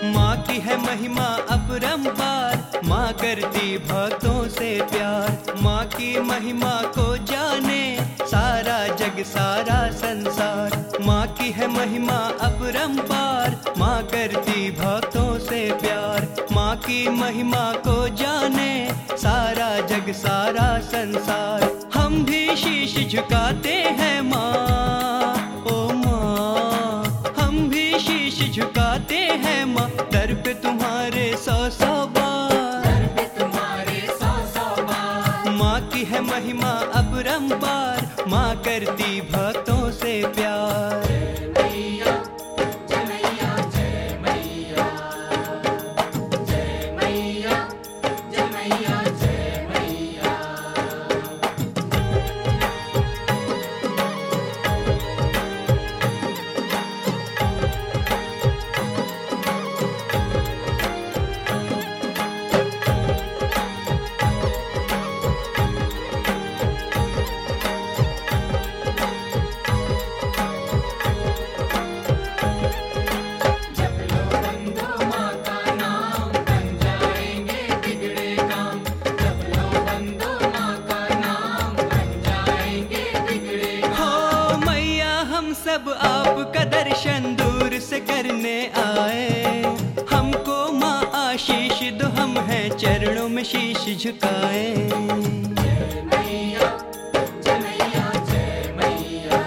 माँ की है महिमा अपरंपार, माँ करती भक्तों से प्यार। माँ की महिमा को जाने सारा जग सारा संसार। माँ की है महिमा अपरंपार, माँ करती भक्तों से प्यार। माँ की महिमा को जाने सारा जग सारा संसार। हम भी शीश झुकाते हैं माँ, ओ माँ, हम भी शीश झुकाते हैं माँ। दर पे तुम्हारे सौ सौ बार, दर पे तुम्हारे सौ सौ बार। माँ की है महिमा अपरंपार, माँ करती भक्तों से प्यार। जय मैया, जय मैया, जय मैया, जय मैया, जय मैया, जय मैया। जप लो बंधो माँ का नाम, बन जाएंगे बिगड़े काम। जप लो बंधो माँ का नाम, बन जाएंगे बिगड़े काम। हो मैया हम सब आपका दर्शन दूर से करने आए। हमको माँ आशीष दो, हम हैं चरणों में शीश झुकाए। जय मैया, जय मैया, जय मैया,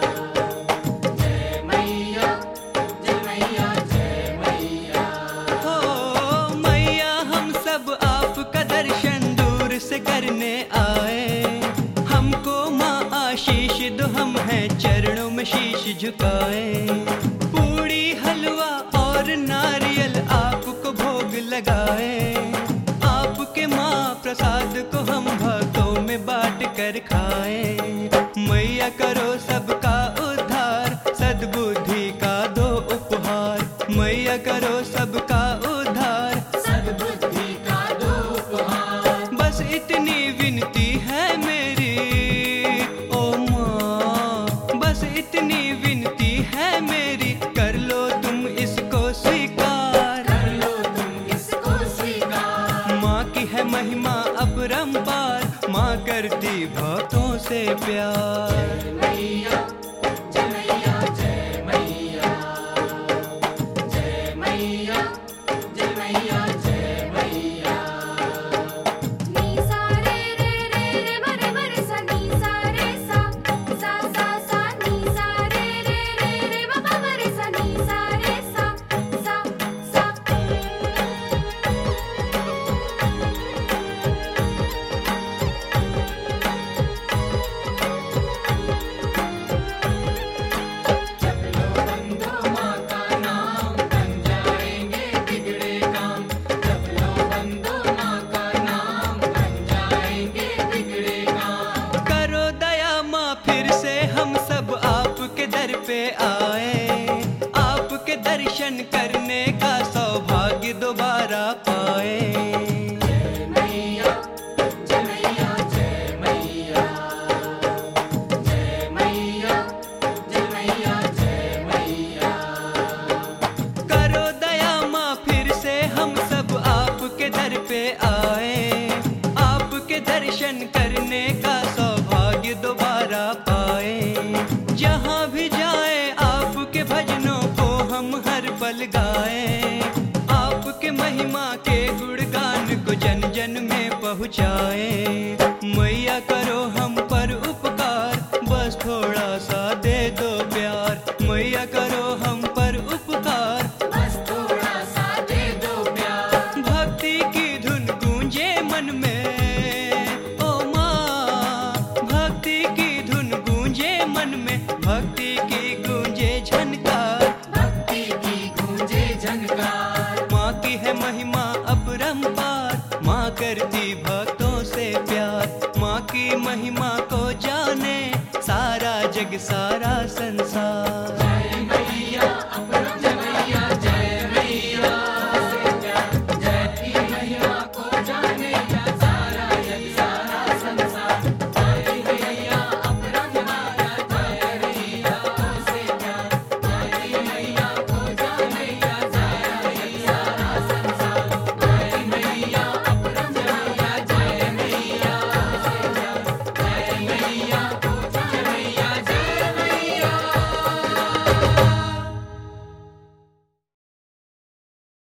जय मैया, जय मैया, जय मैया। हो मैया हम सब आपका दर्शन दूर से करने आए। हमको माँ आशीष दो, हम हैं चरणों में शीश झुकाए। पूड़ी हलवा और नारियल आपको भोग लगाए। आपके माँ प्रसाद को हम भक्तों में बांट कर खाए। मैया करो सबका उद्धार, सद्बुद्धि का दो उपहार। मैया करो सबका उद्धार, सद्बुद्धि का दो उपहार। बस इतनी विनती है मेरी, ओ माँ, बस इतनी विनती है मेरी। कर लो तुम इसको स्वीकार, कर लो तुम इसको स्वीकार। माँ की है महिमा अपरंपार, माँ करती भक्तों से प्यार। जय मैया, जय मैया, जय मैया, जय मैया, जय मैया, जय मैया। नी सा रे रे रे रे मरे मरे सा, नी सा रे सा, सा सा सा, नी सा रे रे रे रे बाबा मरे सा, नी सा रे सा, सा सा। जप लो बंधो माँ का नाम, बन जाएंगे बिगड़े काम। जप लो बंधो माँ का नाम, बन जाएंगे बिगड़े काम। करो दया माँ फिर से हम सब आपके दर पे आए। आपके दर्शन करने का सौभाग्य दोबारा पाए। जय मैया, जय मैया, जय मैया, जय मैया, जय मैया, जय मैया। करो दया माँ फिर से हम सब आपके दर पे आए। आपके दर्शन करने का सौभाग्य दोबारा पाए। जहाँ भी जाए आपके भजनों को हम हर पल गाए। आपके महिमा के गुणगान को जन जन में पहुँचाए। मैया करो हम पर उपकार, बस थोड़ा सा दे दो प्यार। मैया करो हम पर उपकार, बस थोड़ा सा दे दो प्यार। भक्ति की धुन गूंजे मन में, ओ माँ, भक्ति की धुन गूंजे मन में। भक्ति की गूंजे झनकार, भक्ति की गूंजे झनकार। माँ की है महिमा अपरंपार, माँ करती भक्तों से प्यार। माँ की महिमा को जाने सारा जग सारा संसार।